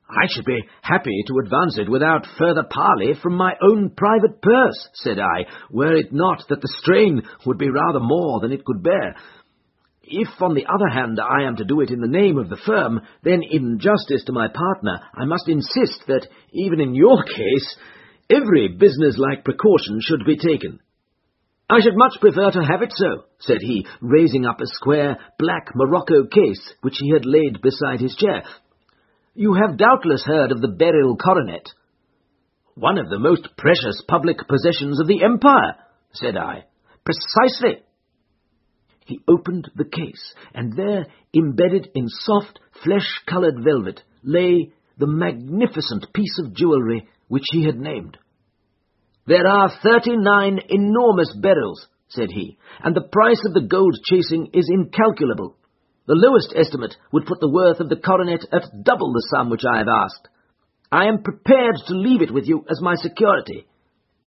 I should be happy to advance it without further parley from my own private purse, said I, were it not that the strain would be rather more than it could bear. If, on the other hand, I am to do it in the name of the firm, then in justice to my partner, I must insist that, even in your case, every business-like precaution should be taken. I should much prefer to have it so, said he, raising up a square black morocco case which he had laid beside his chair. You have doubtless heard of the Beryl coronet. One of the most precious public possessions of the Empire, said I. Precisely. He opened the case, and there, embedded in soft, flesh-coloured velvet, lay the magnificent piece of jewellery which he had named. There are 39 enormous beryls, said he, and the price of the gold chasing is incalculable. The lowest estimate would put the worth of the coronet at double the sum which I have asked. I am prepared to leave it with you as my security.